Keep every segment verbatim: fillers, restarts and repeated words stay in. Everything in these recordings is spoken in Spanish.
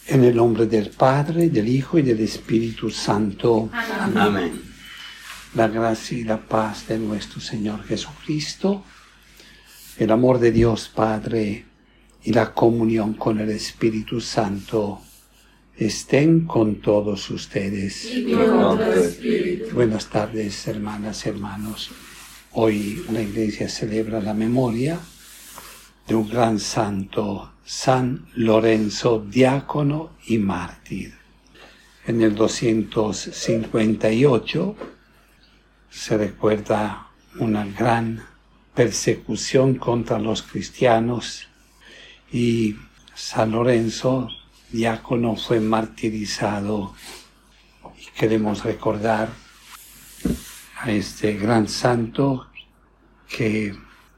En el nombre del Padre, del Hijo y del Espíritu Santo. Amén. Amén. La gracia y la paz de nuestro Señor Jesucristo, el amor de Dios Padre y la comunión con el Espíritu Santo estén con todos ustedes. Y con tu espíritu. Buenas tardes, hermanas y hermanos. Hoy la Iglesia celebra la memoria de un gran santo, San Lorenzo, diácono y mártir. En el doscientos cincuenta y ocho se recuerda una gran persecución contra los cristianos y San Lorenzo, diácono, fue martirizado. Y queremos recordar a este gran santo que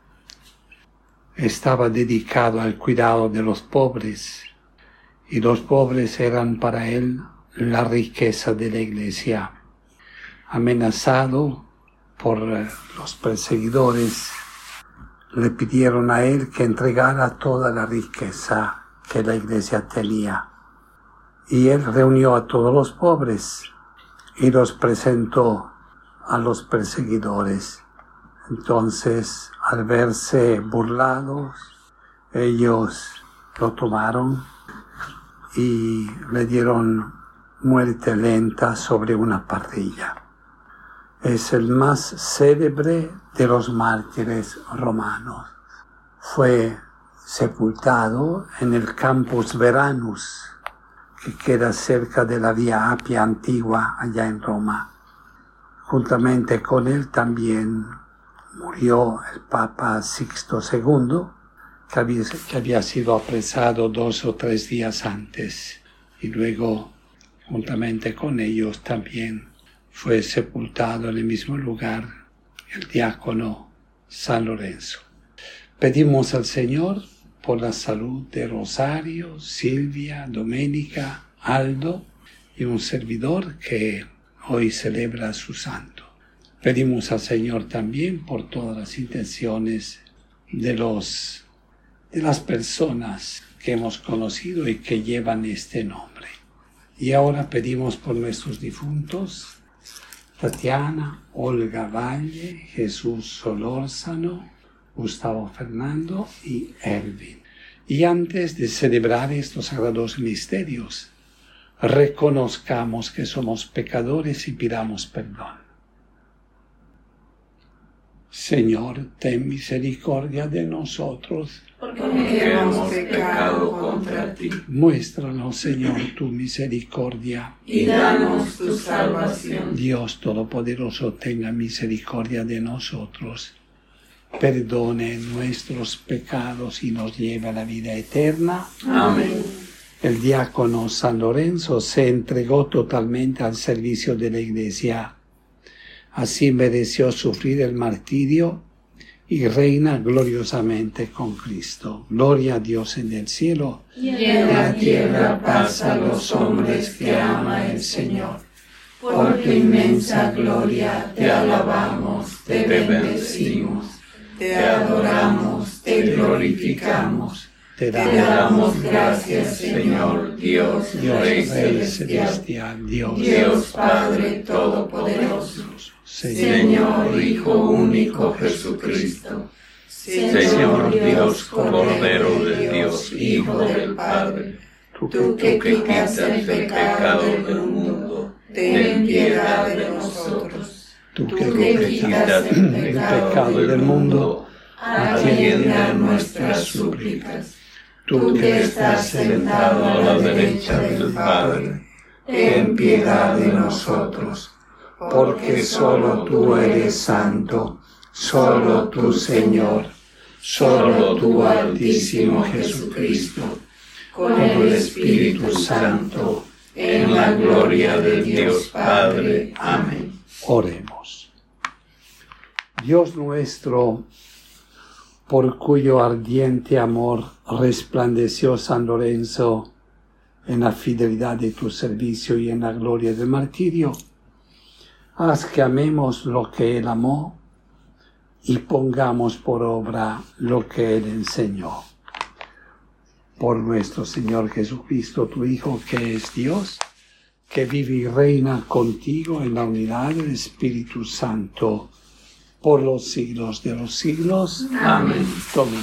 estaba dedicado al cuidado de los pobres, y los pobres eran para él la riqueza de la Iglesia. Amenazado por los perseguidores, le pidieron a él que entregara toda la riqueza que la Iglesia tenía. Y él reunió a todos los pobres y los presentó a los perseguidores. Entonces, al verse burlados, ellos lo tomaron y le dieron muerte lenta sobre una parrilla. Es el más célebre de los mártires romanos. Fue sepultado en el Campus Veranus, que queda cerca de la Vía Apia antigua allá en Roma. Juntamente con él también murió el Papa Sixto segundo, que había, que había sido apresado dos o tres días antes, y luego, juntamente con ellos, también fue sepultado en el mismo lugar el diácono San Lorenzo. Pedimos al Señor por la salud de Rosario, Silvia, Doménica, Aldo y un servidor que hoy celebra a su santo. Pedimos al Señor también por todas las intenciones de, los, de las personas que hemos conocido y que llevan este nombre. Y ahora pedimos por nuestros difuntos, Tatiana, Olga Valle, Jesús Solórzano, Gustavo Fernando y Erwin. Y antes de celebrar estos sagrados misterios, reconozcamos que somos pecadores y pidamos perdón. Señor, ten misericordia de nosotros, porque hemos pecado contra ti. Muéstranos, Señor, tu misericordia. Y danos tu salvación. Dios Todopoderoso, tenga misericordia de nosotros, perdone nuestros pecados y nos lleve a la vida eterna. Amén. El diácono San Lorenzo se entregó totalmente al servicio de la Iglesia. Así mereció sufrir el martirio y reina gloriosamente con Cristo. Gloria a Dios en el cielo. Y en la tierra paz a los hombres que ama el Señor. Por tu inmensa gloria te alabamos, te bendecimos, te adoramos, te glorificamos. Te Te damos gracias, Señor, Dios, Dios Rey Rey celestial, celestial, Dios, Dios Padre todopoderoso, Señor, Señor Hijo único Jesucristo, Señor Dios, Cordero de Dios, Hijo del Padre, tú que quitas el pecado del mundo, ten piedad de nosotros. tú Tú que que quitas quitas el pecado del mundo, atiende a nuestras súplicas. tú Tú que estás sentado a la derecha del Padre, ten piedad de nosotros, porque solo tú eres santo, solo tú, Señor, solo tú, Altísimo Jesucristo, con el Espíritu Santo, en la gloria de Dios Padre. Amén. Oremos. Dios nuestro, por cuyo ardiente amor resplandeció San Lorenzo en la fidelidad de tu servicio y en la gloria del martirio, haz que amemos lo que Él amó y pongamos por obra lo que Él enseñó. por nuestro Señor Jesucristo, tu Hijo, que es Dios, que vive y reina contigo en la unidad del Espíritu Santo, por los siglos de los siglos. Amén. Tomen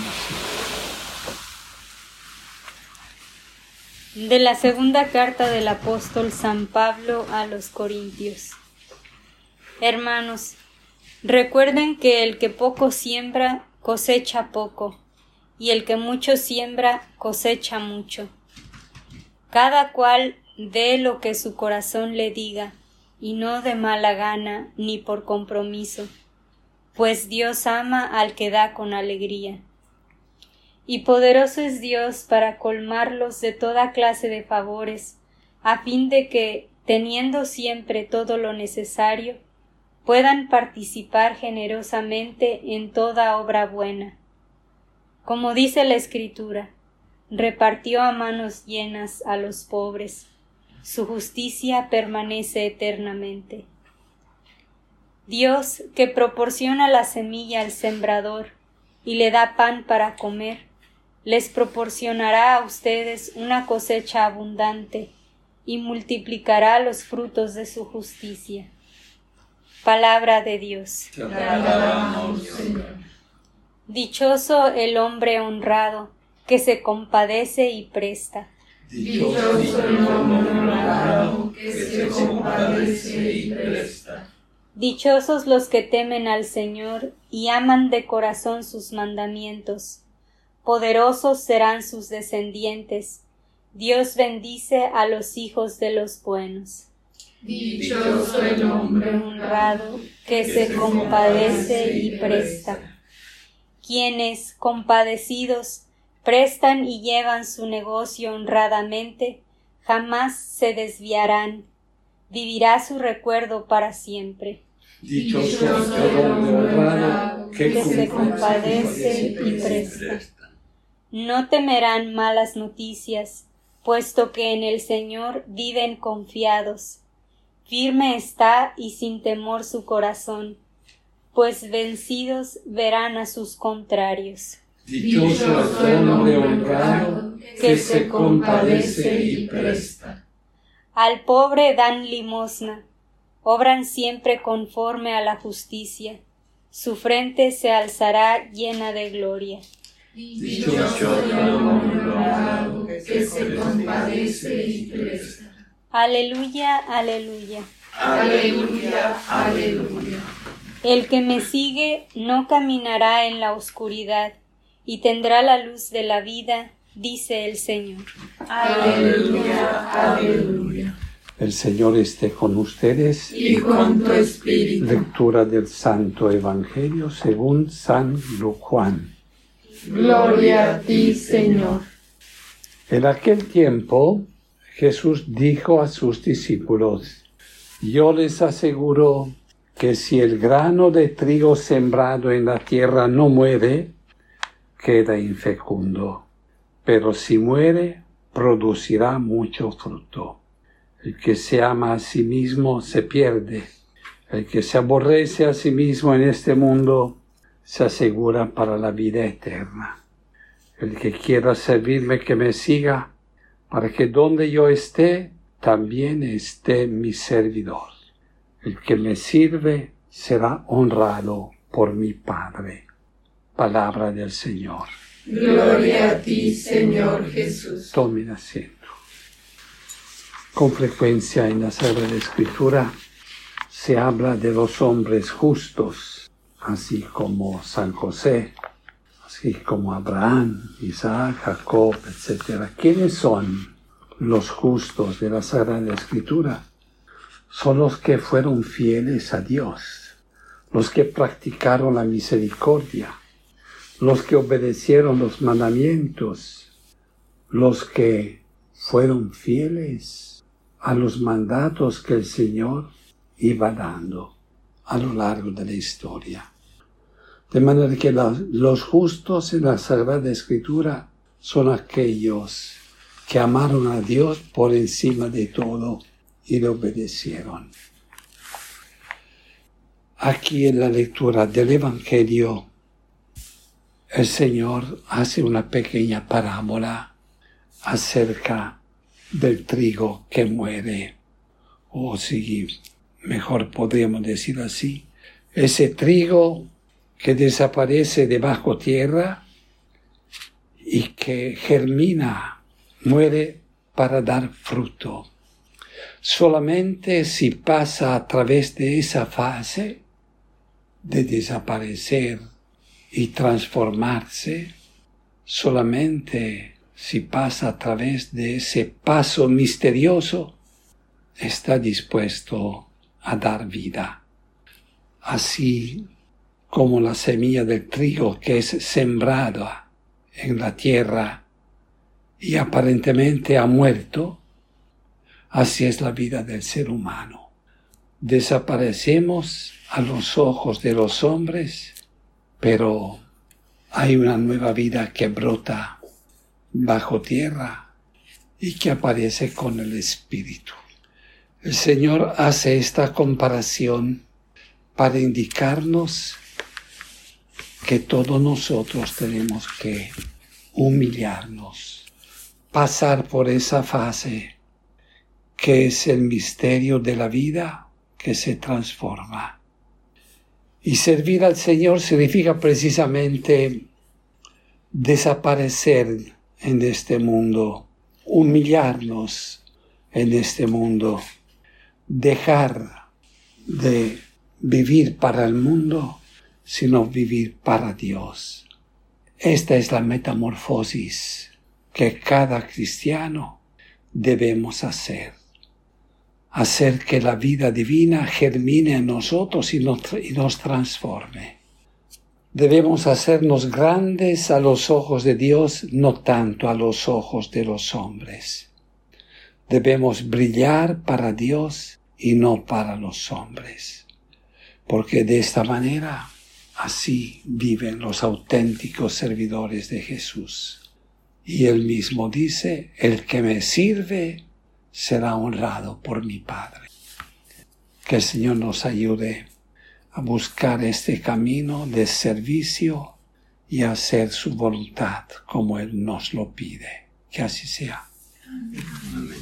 De la segunda carta del apóstol San Pablo a los Corintios. Hermanos, recuerden que el que poco siembra, cosecha poco, y el que mucho siembra, cosecha mucho. Cada cual dé lo que su corazón le diga, y no de mala gana ni por compromiso, pues Dios ama al que da con alegría. Y poderoso es Dios para colmarlos de toda clase de favores, a fin de que, teniendo siempre todo lo necesario, puedan participar generosamente en toda obra buena. Como dice la Escritura, repartió a manos llenas a los pobres, su justicia permanece eternamente. Dios, que proporciona la semilla al sembrador y le da pan para comer, les proporcionará a ustedes una cosecha abundante y multiplicará los frutos de su justicia. Palabra de Dios. Te alabamos, Señor. Dichoso el hombre honrado, que se compadece y presta. Dichoso el hombre honrado, que se compadece y presta. Dichosos los que temen al Señor y aman de corazón sus mandamientos. Poderosos serán sus descendientes. Dios bendice a los hijos de los buenos. Dichoso el hombre honrado, que se compadece y presta. Quienes, compadecidos, prestan y llevan su negocio honradamente, jamás se desviarán. Vivirá su recuerdo para siempre. Dichoso el hombre honrado, que, que se compadece y presta. No temerán malas noticias, puesto que en el Señor viven confiados. Firme está y sin temor su corazón, pues vencidos verán a sus contrarios. Dichoso el hombre honrado, que se compadece y presta. Al pobre dan limosna, obran siempre conforme a la justicia, su frente se alzará llena de gloria. Dichoso el hombre honrado, que se compadece y presta. Aleluya, aleluya. Aleluya, aleluya. El que me sigue no caminará en la oscuridad, y tendrá la luz de la vida, dice el Señor. Aleluya, aleluya. El Señor esté con ustedes. Y con tu espíritu. Lectura del Santo Evangelio según San Juan. Gloria a ti, Señor. En aquel tiempo, Jesús dijo a sus discípulos: Yo les aseguro que si el grano de trigo sembrado en la tierra no muere, queda infecundo, pero si muere, producirá mucho fruto. El que se ama a sí mismo se pierde. El que se aborrece a sí mismo en este mundo se asegura para la vida eterna. El que quiera servirme, que me siga, para que donde yo esté, también esté mi servidor. El que me sirve será honrado por mi Padre. Palabra del Señor. Gloria a ti, Señor Jesús. Tomen asiento. Con frecuencia en la Sagrada Escritura se habla de los hombres justos, así como San José, así como Abraham, Isaac, Jacob, etcétera. ¿Quiénes son los justos de la Sagrada Escritura? Son los que fueron fieles a Dios, los que practicaron la misericordia, los que obedecieron los mandamientos, los que fueron fieles a los mandatos que el Señor iba dando a lo largo de la historia. De manera que la, los justos en la Sagrada Escritura son aquellos que amaron a Dios por encima de todo y le obedecieron. Aquí en la lectura del Evangelio, el Señor hace una pequeña parábola acerca del trigo que muere, o si mejor podríamos decir así, ese trigo que desaparece debajo tierra y que germina, muere para dar fruto. Solamente si pasa a través de esa fase de desaparecer y transformarse, solamente si pasa a través de ese paso misterioso, está dispuesto a dar vida. Así como la semilla del trigo que es sembrada en la tierra y aparentemente ha muerto, así es la vida del ser humano. Desaparecemos a los ojos de los hombres, pero hay una nueva vida que brota bajo tierra y que aparece con el Espíritu. El Señor hace esta comparación para indicarnos que todos nosotros tenemos que humillarnos, pasar por esa fase que es el misterio de la vida que se transforma. Y servir al Señor significa precisamente desaparecer en este mundo, humillarnos en este mundo, dejar de vivir para el mundo, sino vivir para Dios. Esta es la metamorfosis que cada cristiano debemos hacer. Hacer que la vida divina germine en nosotros y nos, y nos transforme. Debemos hacernos grandes a los ojos de Dios, no tanto a los ojos de los hombres. Debemos brillar para Dios y no para los hombres, porque de esta manera así viven los auténticos servidores de Jesús. Y Él mismo dice, el que me sirve será honrado por mi Padre. Que el Señor nos ayude a buscar este camino de servicio y a hacer su voluntad como Él nos lo pide. Que así sea. Amén.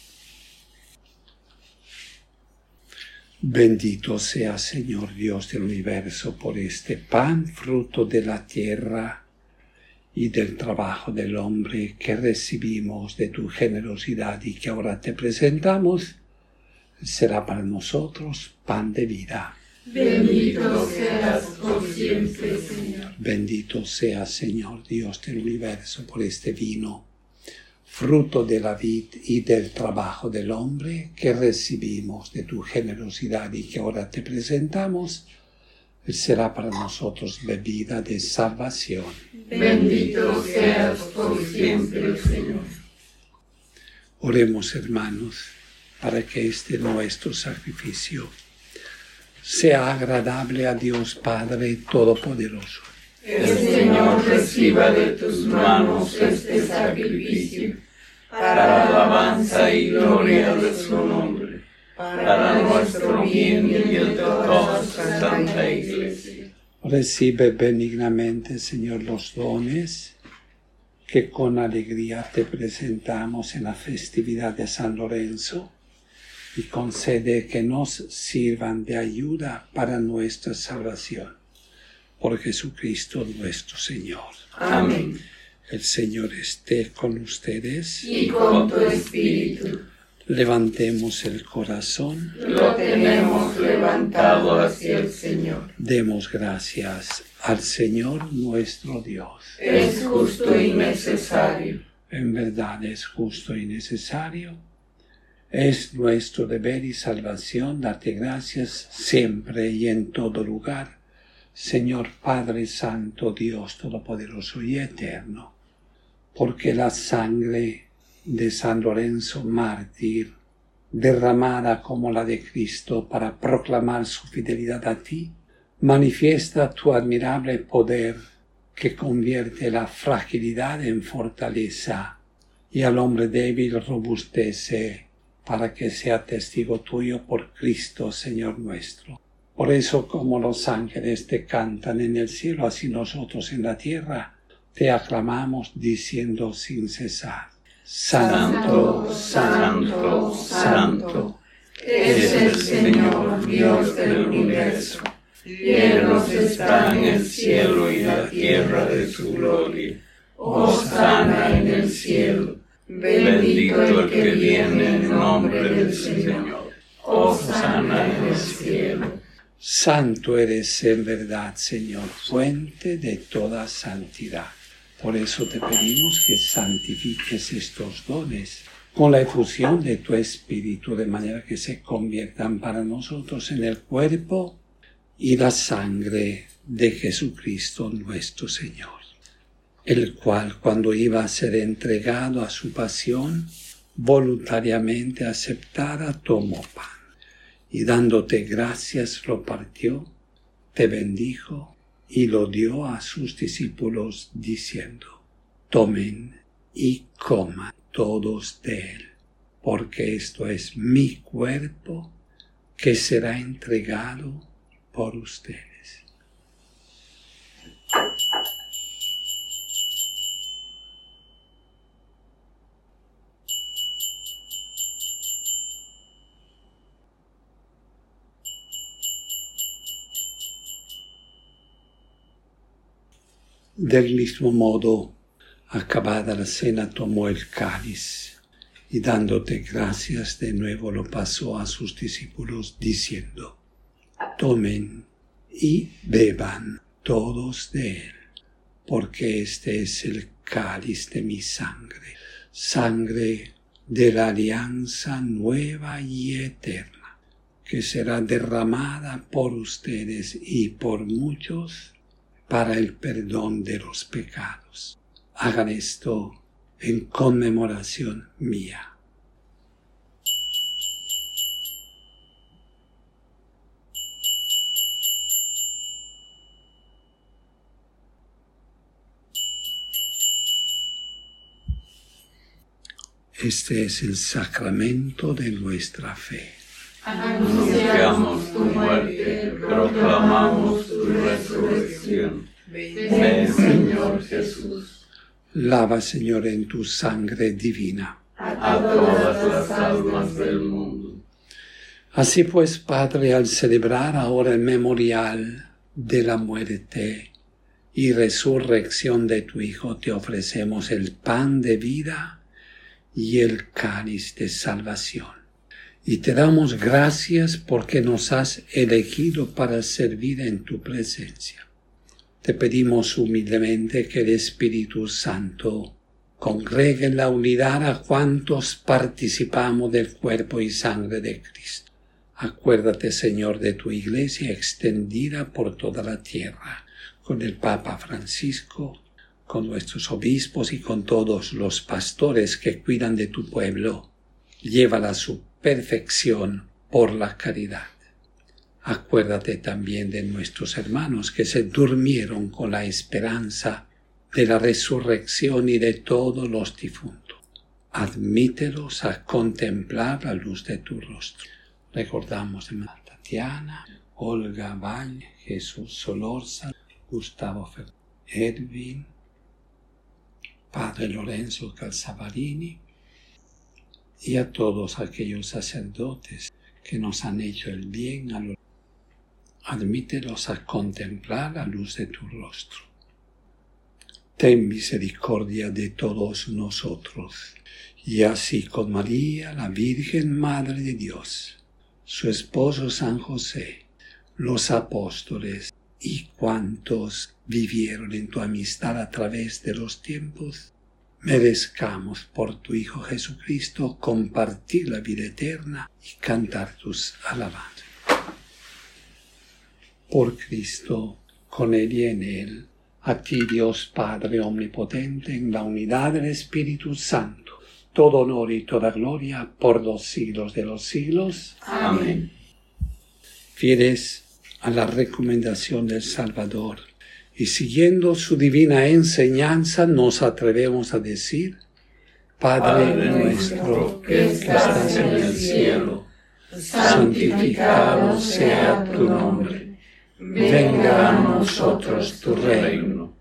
Bendito sea, Señor Dios del universo, por este pan, fruto de la tierra y del trabajo del hombre que recibimos de tu generosidad y que ahora te presentamos. Será para nosotros pan de vida. Bendito seas por siempre, Señor. Bendito sea, Señor Dios del universo, por este vino, fruto de la vid y del trabajo del hombre que recibimos de tu generosidad y que ahora te presentamos. Será para nosotros bebida de salvación. Bendito seas por siempre, Señor. Oremos, hermanos, para que este nuestro sacrificio sea agradable a Dios Padre Todopoderoso. El Señor reciba de tus manos este sacrificio, para alabanza y gloria de su nombre, para nuestro bien y el de toda su santa Iglesia. Recibe benignamente, Señor, los dones que con alegría te presentamos en la festividad de San Lorenzo, y concede que nos sirvan de ayuda para nuestra salvación. Por Jesucristo nuestro Señor. Amén. El Señor esté con ustedes. Y con tu espíritu. Levantemos el corazón. Lo tenemos levantado hacia el Señor. Demos gracias al Señor nuestro Dios. Es justo y necesario. En verdad es justo y necesario. Es nuestro deber y salvación darte gracias siempre y en todo lugar, Señor Padre Santo, Dios Todopoderoso y Eterno, porque la sangre de San Lorenzo mártir, derramada como la de Cristo para proclamar su fidelidad a ti, manifiesta tu admirable poder que convierte la fragilidad en fortaleza y al hombre débil robustece para que sea testigo tuyo por Cristo, Señor nuestro. Por eso, como los ángeles te cantan en el cielo, así nosotros en la tierra te aclamamos diciendo sin cesar. Santo, santo, santo, es el Señor Dios del universo. Llenos están el cielo y la tierra de su gloria. Hosana en el cielo. Bendito el que viene en nombre del Señor. Hosana en el cielo. Santo eres en verdad, Señor, fuente de toda santidad. Por eso te pedimos que santifiques estos dones con la efusión de tu Espíritu, de manera que se conviertan para nosotros en el cuerpo y la sangre de Jesucristo nuestro Señor, el cual, cuando iba a ser entregado a su pasión, voluntariamente aceptada, tomó pan, y dándote gracias lo partió, te bendijo y lo dio a sus discípulos, diciendo: tomen y coman todos de él, porque esto es mi cuerpo que será entregado por ustedes. Del mismo modo, acabada la cena, tomó el cáliz y dándote gracias de nuevo lo pasó a sus discípulos, diciendo: tomen y beban todos de él, porque este es el cáliz de mi sangre, sangre de la alianza nueva y eterna, que será derramada por ustedes y por muchos para el perdón de los pecados. Hagan esto en conmemoración mía. Este es el sacramento de nuestra fe. Anunciamos tu muerte, proclamamos tu resurrección. Ven, Señor Jesús. Lava, Señor, en tu sangre divina a todas las almas del mundo. Así pues, Padre, al celebrar ahora el memorial de la muerte y resurrección de tu Hijo, te ofrecemos el pan de vida y el cáliz de salvación. Y te damos gracias porque nos has elegido para servir en tu presencia. Te pedimos humildemente que el Espíritu Santo congregue en la unidad a cuantos participamos del cuerpo y sangre de Cristo. Acuérdate, Señor, de tu Iglesia extendida por toda la tierra, con el Papa Francisco, con nuestros obispos y con todos los pastores que cuidan de tu pueblo. Llévala a su perfección por la caridad. Acuérdate también de nuestros hermanos que se durmieron con la esperanza de la resurrección y de todos los difuntos. Admítelos a contemplar la luz de tu rostro. Recordamos a Tatiana, Olga Valle, Jesús Solorza, Gustavo Fernández, Edwin, Padre Lorenzo Calzavarini, y a todos aquellos sacerdotes que nos han hecho el bien a lo admítelos a contemplar la luz de tu rostro. Ten misericordia de todos nosotros, y así con María, la Virgen Madre de Dios, su esposo San José, los apóstoles y cuantos vivieron en tu amistad a través de los tiempos, merezcamos por tu Hijo Jesucristo compartir la vida eterna y cantar tus alabanzas. Por Cristo, con Él y en Él, a ti Dios Padre Omnipotente, en la unidad del Espíritu Santo, todo honor y toda gloria por los siglos de los siglos. Amén. Fieles a la recomendación del Salvador, y siguiendo su divina enseñanza, nos atrevemos a decir: Padre, Padre nuestro, que estás en el cielo, santificado sea tu nombre. Venga a nosotros tu reino.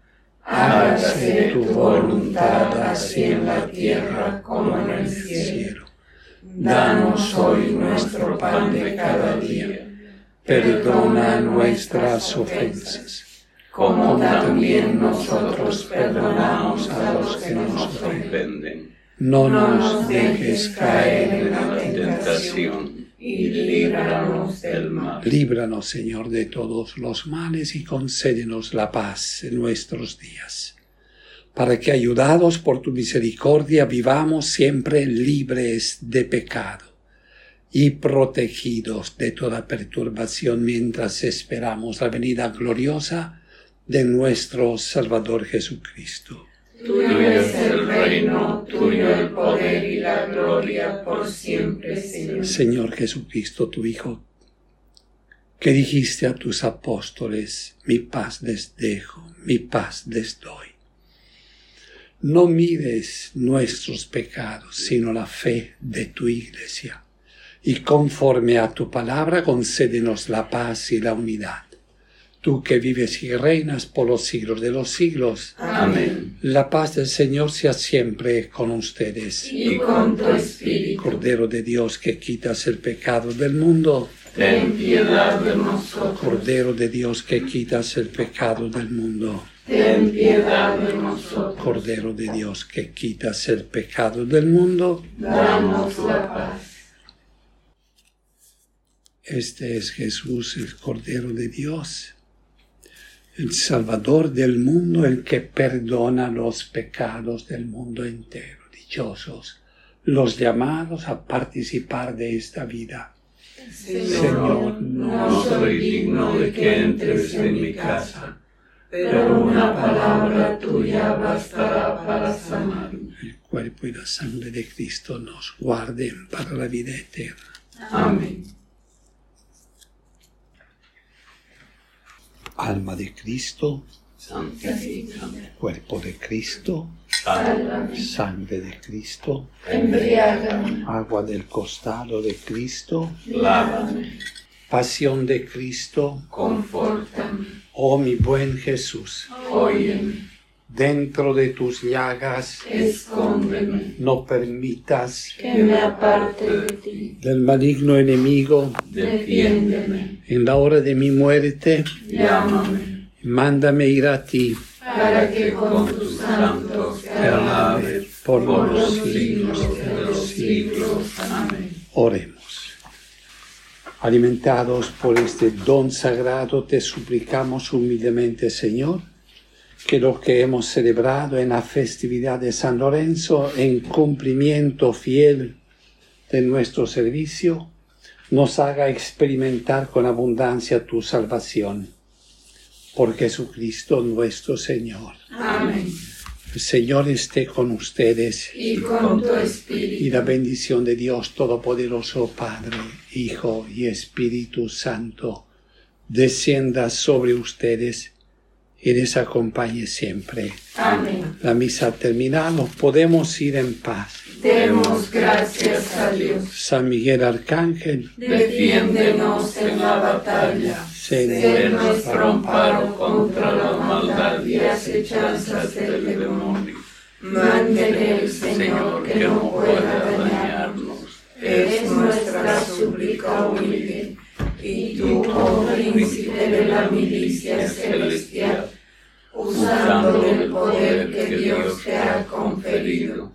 hágase tu voluntad así en la tierra como en el cielo. Danos hoy nuestro pan de cada día. Perdona nuestras ofensas, como también nosotros perdonamos a los que nos ofenden. No nos dejes caer en la tentación y líbranos del mal. Líbranos, Señor, de todos los males y concédenos la paz en nuestros días, para que, ayudados por tu misericordia, vivamos siempre libres de pecado y protegidos de toda perturbación mientras esperamos la venida gloriosa de nuestro Salvador Jesucristo. Tuyo es el reino, tuyo el poder y la gloria por siempre, Señor. Señor Jesucristo, tu Hijo, que dijiste a tus apóstoles, mi paz les dejo, mi paz les doy. No mires nuestros pecados, sino la fe de tu Iglesia, y conforme a tu palabra concédenos la paz y la unidad. Tú que vives y reinas por los siglos de los siglos. Amén. La paz del Señor sea siempre con ustedes. Y con tu espíritu. Cordero de Dios, que quitas el pecado del mundo. Ten piedad de nosotros. Cordero de Dios, que quitas el pecado del mundo. Ten piedad de nosotros. Cordero de Dios, que quitas el pecado del mundo. Danos la paz. Este es Jesús, el Cordero de Dios, el Salvador del mundo, el que perdona los pecados del mundo entero. Dichosos los llamados a participar de esta vida. Señor, Señor, no soy digno de que entres en mi casa, pero una palabra tuya bastará para sanarme. el cuerpo y la sangre de Cristo nos guarden para la vida eterna. Amén. Alma de Cristo, Santifícame. cuerpo de Cristo, Sálvame. sangre de Cristo, Embriágame. agua del costado de Cristo, Lávame. pasión de Cristo. Confórtame. Oh mi buen Jesús, Óyeme. dentro de tus llagas Escóndeme. no permitas Que me aparte de ti. del maligno enemigo. Defiéndeme. En la hora de mi muerte, Llámame. mándame ir a ti Para que con tus santos te alabe por por los los siglos. siglos de los siglos. Amén. Oremos. Alimentados por este don sagrado, te suplicamos humildemente, Señor, que lo que hemos celebrado en la festividad de San Lorenzo, en cumplimiento fiel de nuestro servicio, nos haga experimentar con abundancia tu salvación. Por Jesucristo nuestro Señor. Amén. El Señor esté con ustedes, Y con tu y espíritu. la bendición de Dios Todopoderoso, Padre, Hijo y Espíritu Santo, descienda sobre ustedes y les acompañe siempre. Amén. La misa terminada, podemos ir en paz. Demos gracias a Dios. San Miguel Arcángel, Defiéndenos en la batalla. sé Sé nuestro amparo contra la maldad y acechanzas del demonio. Mándele el Señor que no pueda dañarnos. Es nuestra súplica humilde. Y tú, oh príncipe de la milicia celestial, usando el poder que Dios te ha conferido,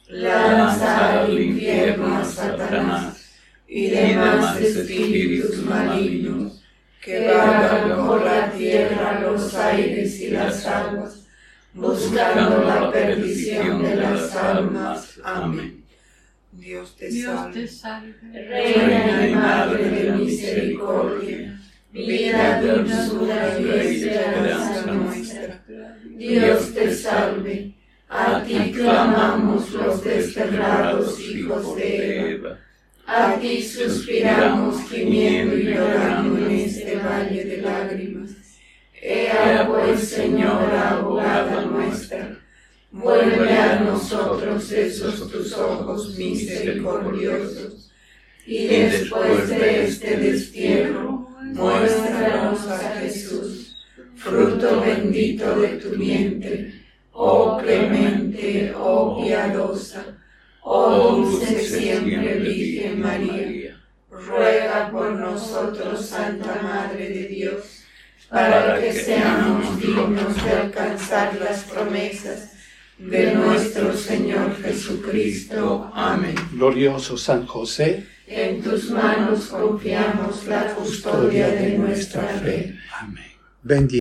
lanza al infierno a Satanás y demás espíritus malignos que vagan por la tierra, los aires y las aguas, buscando la perdición de las almas. Amén. Dios te salve, Reina y Madre de misericordia, vida, dulzura y esperanza nuestra. Dios te salve, a ti clamamos los desterrados hijos de Eva, a ti suspiramos gimiendo y llorando en este valle de lágrimas. Ea pues, Señora, abogada nuestra, vuelve a nosotros esos tus ojos misericordiosos, y después de este destierro, muéstranos a Jesús, fruto bendito de tu vientre. Oh clemente, oh piadosa, oh dulce siempre Virgen María, ruega por nosotros, Santa Madre de Dios, para que seamos dignos de alcanzar las promesas de nuestro Señor Jesucristo. Amén. Glorioso San José, en tus manos confiamos la custodia de nuestra fe. Amén. Bendito